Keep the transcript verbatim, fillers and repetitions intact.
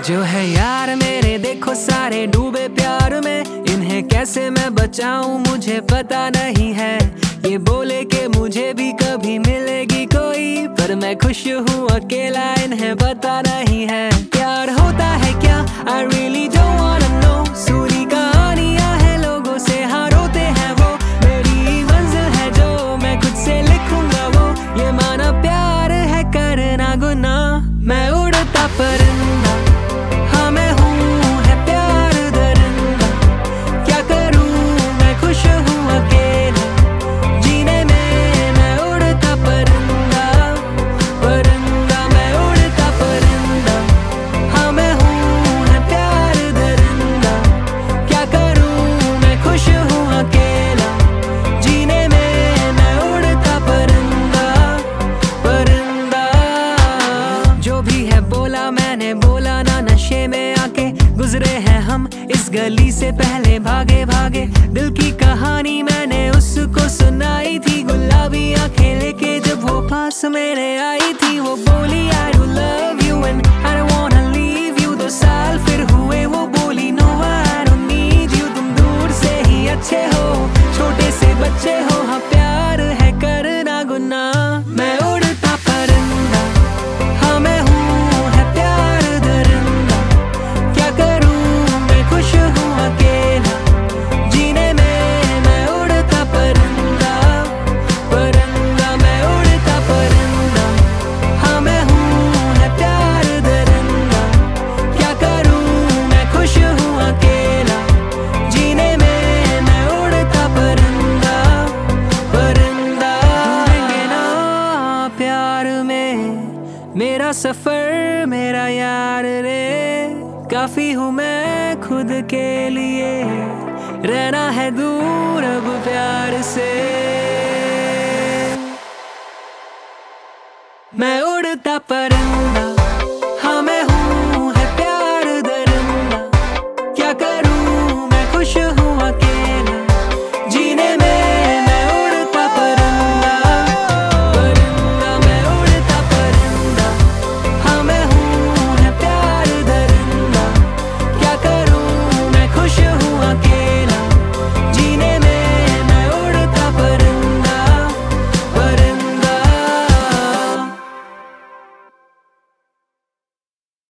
जो है यार मेरे देखो सारे डूबे प्यार में, इन्हें कैसे मैं बचाऊं मुझे पता नहीं है। ये बोले कि मुझे भी कभी मिलेगी कोई, पर मैं खुश हूँ अकेला इन्हें पता नहीं है। प्यार होता है क्या I really don't wanna know, Suri कहानियां है लोगों से हाँ रोते हैं वो, मेरी मंजिल है जो मैं खुद से लिखूंगा वो। ये माना प्यार है करना गुनाह, मैं उड़ता परिंदा हाँ मैं हूँ है प्यार दरिंदा। क्या करूँ मैं खुश हूँ अकेला जीने में, मैं उड़ता परिंदा परिंदा मैं उड़ता परिंदा हाँ मैं हूँ है प्यार दरिंदा। क्या करूँ मैं खुश हूँ अकेला जीने में, मैं उड़ता परिंदा परिंदा। जो भी है बोला मैंने बोला ना, नशे में आके गुजरे हैं हम इस गली से पहले भागे भागे। दिल की कहानी मैंने उसको सुनाई थी, गुलाबी आंखें लेके जब वो पास मेरे आई थी। वो बोली I do love you and I don't wanna leave you। दो साल फिर हुए वो बोली no I don't need you। तुम दूर से ही अच्छे हो छोटे से बच्चे हो, हाँ प्यार है करना गुनाह। मैं उड़ता परिंदा हाँ मैं हूँ है प्यार दरिंदा। क्या करूँ मैं खुश हूँ अकेला जीने में, मैं उड़ता परिंदा परिंदा मैं उड़ता परिंदा हाँ मैं हूँ है प्यार दरिंदा। क्या करूँ मैं खुश हूँ अकेला जीने में, मैं उड़ता परिंदा परिंदा। ढूंढेंगे ना प्यार में मेरा सफर मेरा यार रे, काफी हूँ मैं खुद के लिए, रहना है दूर अब प्यार से।